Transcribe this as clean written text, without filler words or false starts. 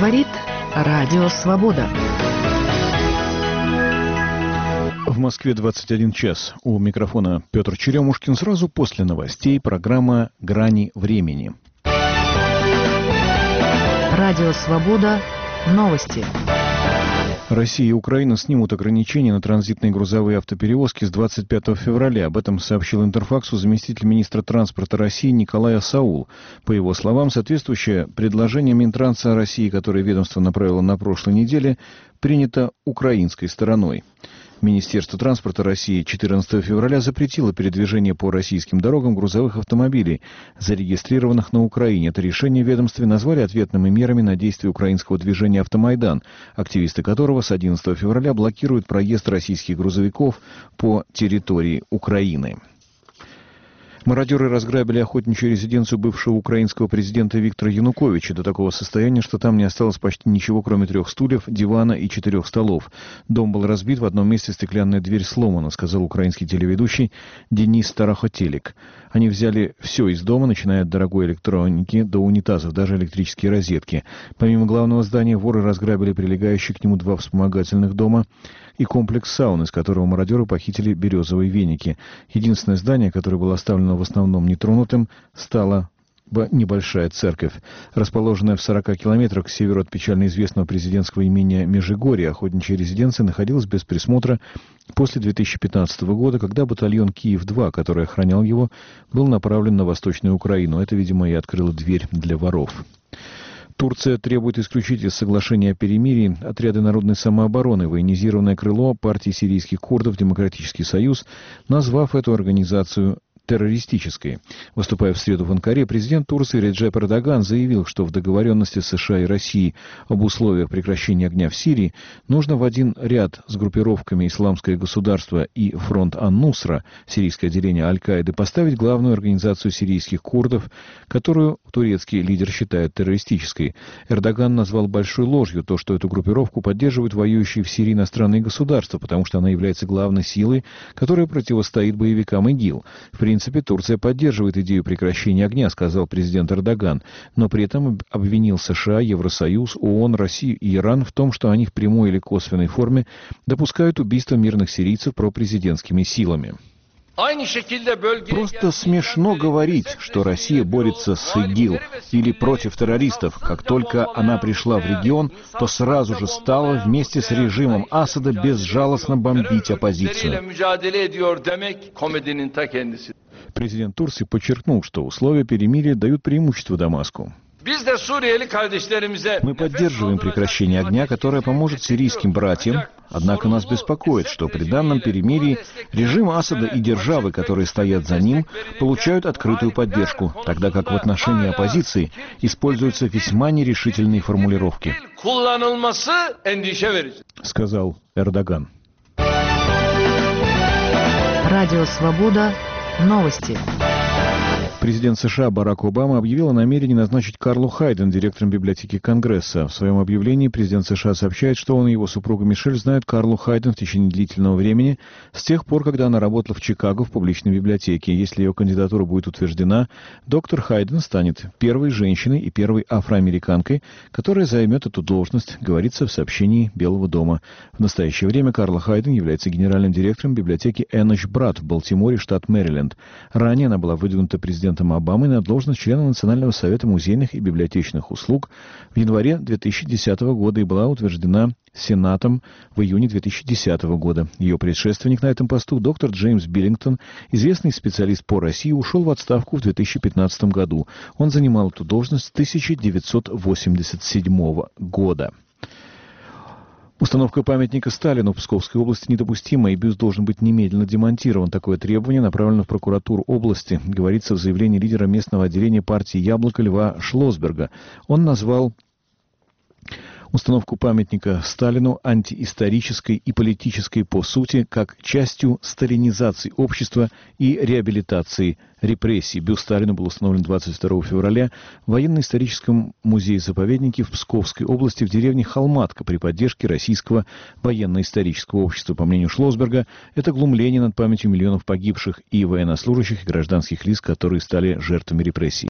Говорит Радио Свобода. В Москве 21 час. У микрофона Петр Черемушкин. Сразу после новостей программа «Грани времени». Радио Свобода. Новости. Россия и Украина снимут ограничения на транзитные грузовые автоперевозки с 25 февраля. Об этом сообщил Интерфаксу заместитель министра транспорта России Николай Асаул. По его словам, соответствующее предложение Минтранса России, которое ведомство направило на прошлой неделе, принято украинской стороной. Министерство транспорта России 14 февраля запретило передвижение по российским дорогам грузовых автомобилей, зарегистрированных на Украине. Это решение в ведомстве назвали ответными мерами на действия украинского движения «Автомайдан», активисты которого с 11 февраля блокируют проезд российских грузовиков по территории Украины. Мародеры разграбили охотничью резиденцию бывшего украинского президента Виктора Януковича до такого состояния, что там не осталось почти ничего, кроме 3 стульев, дивана и 4 столов. Дом был разбит, в одном месте стеклянная дверь сломана, сказал украинский телеведущий Денис Тарахотелик. Они взяли все из дома, начиная от дорогой электроники до унитазов, даже электрические розетки. Помимо главного здания, воры разграбили прилегающие к нему 2 вспомогательных дома и комплекс саун, из которого мародеры похитили березовые веники. Единственное здание, которое было оставлено в основном нетронутым, стала небольшая церковь. Расположенная в 40 километрах к северу от печально известного президентского имения Межигорье, охотничья резиденция находилась без присмотра после 2015 года, когда батальон «Киев-2», который охранял его, был направлен на Восточную Украину. Это, видимо, и открыло дверь для воров. Турция требует исключить из соглашения о перемирии отряды народной самообороны, военизированное крыло партии сирийских курдов «Демократический союз», назвав эту организацию террористической. Выступая в среду в Анкаре, президент Турции Реджеп Эрдоган заявил, что в договоренности США и России об условиях прекращения огня в Сирии нужно в один ряд с группировками «Исламское государство» и «Фронт Ан-Нусра», сирийское отделение Аль-Каиды, поставить главную организацию сирийских курдов, которую турецкий лидер считает террористической. Эрдоган назвал большой ложью то, что эту группировку поддерживают воюющие в Сирии иностранные государства, потому что она является главной силой, которая противостоит боевикам ИГИЛ. В принципе, Турция поддерживает идею прекращения огня, сказал президент Эрдоган, но при этом обвинил США, Евросоюз, ООН, Россию и Иран в том, что они в прямой или косвенной форме допускают убийство мирных сирийцев пропрезидентскими силами. Просто смешно говорить, что Россия борется с ИГИЛ или против террористов. Как только она пришла в регион, то сразу же стала вместе с режимом Асада безжалостно бомбить оппозицию. Президент Турции подчеркнул, что условия перемирия дают преимущество Дамаску. Мы поддерживаем прекращение огня, которое поможет сирийским братьям, однако нас беспокоит, что при данном перемирии режим Асада и державы, которые стоят за ним, получают открытую поддержку, тогда как в отношении оппозиции используются весьма нерешительные формулировки, сказал Эрдоган. Радио Свобода. Новости. Президент США Барак Обама объявил о намерении назначить Карлу Хайден директором библиотеки Конгресса. В своем объявлении президент США сообщает, что он и его супруга Мишель знают Карлу Хайден в течение длительного времени, с тех пор, когда она работала в Чикаго в публичной библиотеке. Если ее кандидатура будет утверждена, доктор Хайден станет первой женщиной и первой афроамериканкой, которая займет эту должность, говорится в сообщении Белого дома. В настоящее время Карла Хайден является генеральным директором библиотеки Эноч Брат в Балтиморе, штат Мэриленд. Ранее она была выдвинута президентом Обамой на должность члена Национального совета музейных и библиотечных услуг в январе 2010 года и была утверждена Сенатом в июне 2010 года. Ее предшественник на этом посту, доктор Джеймс Биллингтон, известный специалист по России, ушел в отставку в 2015 году. Он занимал эту должность с 1987 года. Установка памятника Сталину в Псковской области недопустима, и бюст должен быть немедленно демонтирован. Такое требование направлено в прокуратуру области, говорится в заявлении лидера местного отделения партии «Яблоко» Льва Шлосберга. Он назвал установку памятника Сталину антиисторической и политической по сути, как частью сталинизации общества и реабилитации репрессий. Бюст Сталину был установлен 22 февраля в военно-историческом музее-заповеднике в Псковской области в деревне Холматка при поддержке Российского военно-исторического общества. По мнению Шлосберга, это глумление над памятью миллионов погибших и военнослужащих, и гражданских лиц, которые стали жертвами репрессий.